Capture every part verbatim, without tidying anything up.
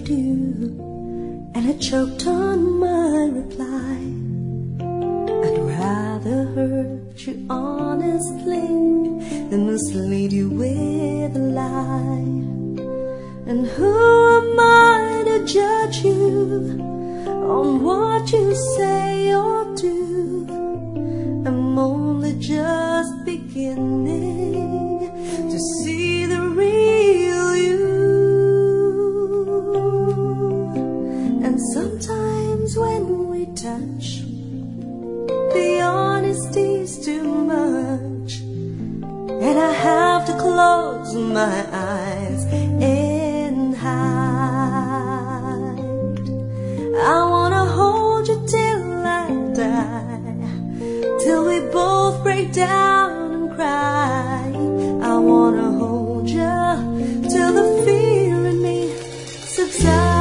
loved you, and I choked on my reply. I'd rather hurt you honestly than mislead you with a lie. And who am I to judge you on what you say or do? I'm only just beginning to see the real you. And sometimes when we touch, the honesty's too much, and I have to close my eyes and hide. I wanna hold you till I die, till we both break down and cry. I wanna hold you till the fear in me subsides.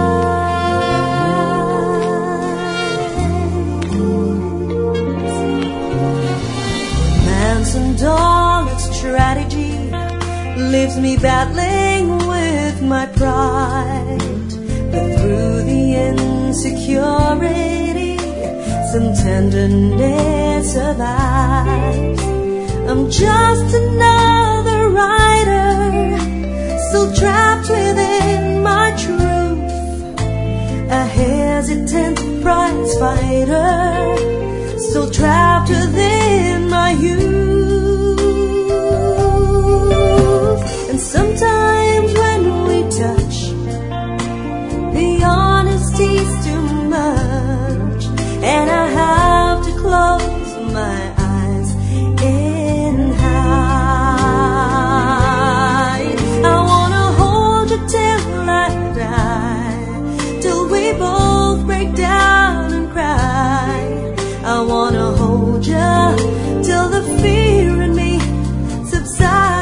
Romance and all its strategy leaves me battling with my pride. But through the insecurity, some tenderness survives. I'm just another writer, still trapped within my truth, a hesitant prize fighter, still trapped within my youth. And sometimes when we touch, the honesty's too much, and I have to close my eyes and hide. I wanna hold you till I die, till we both break down and cry. I wanna hold you till the fear in me subsides.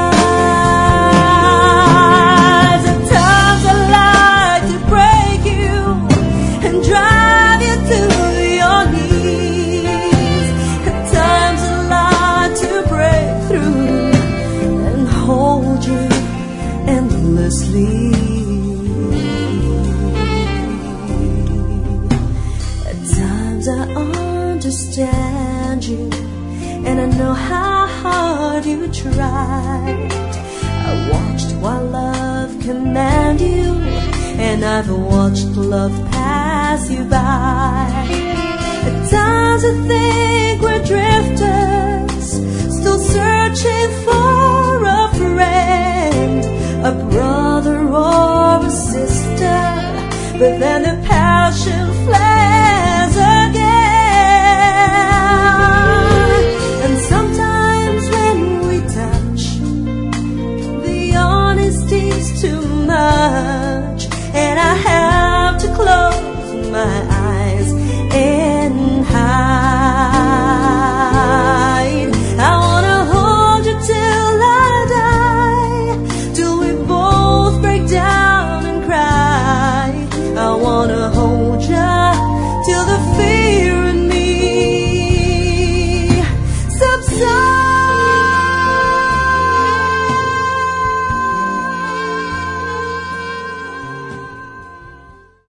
At times I understand you, and I know how hard you tried. I watched while love command you, and I've watched love pass you by. At times I think we're drifters, still searching for a friend, a brother or a sister, but then the passion